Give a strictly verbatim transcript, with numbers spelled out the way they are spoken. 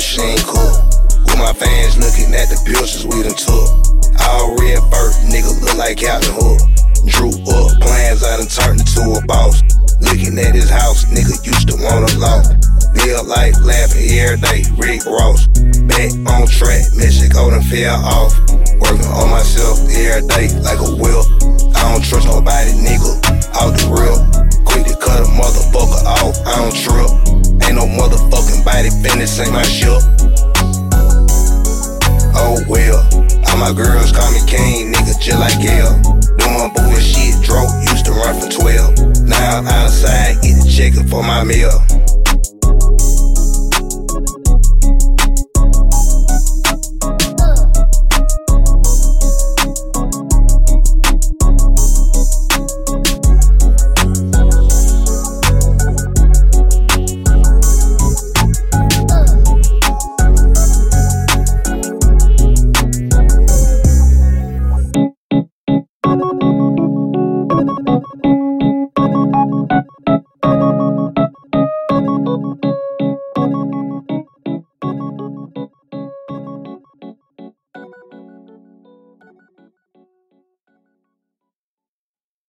she ain't cool. With my fans looking at the pictures we done took. All red fur, nigga look like Captain Hook. Drew up plans, I done turned into a boss. Looking at his house, nigga used to want a loft. Live life laughing every day, Rick Ross. Back on track, Mexico done fell off. Working on myself every day like a whip. I don't trust nobody, nigga, out the real. Quick to cut a motherfucker off, I don't trip. Ain't no motherfucking body finish, ain't my shit. Oh well, all my girls call me King, nigga, just like Gail. Doing bullshit, Dro used to run for twelve. Now I'm outside, getting checking for my meal.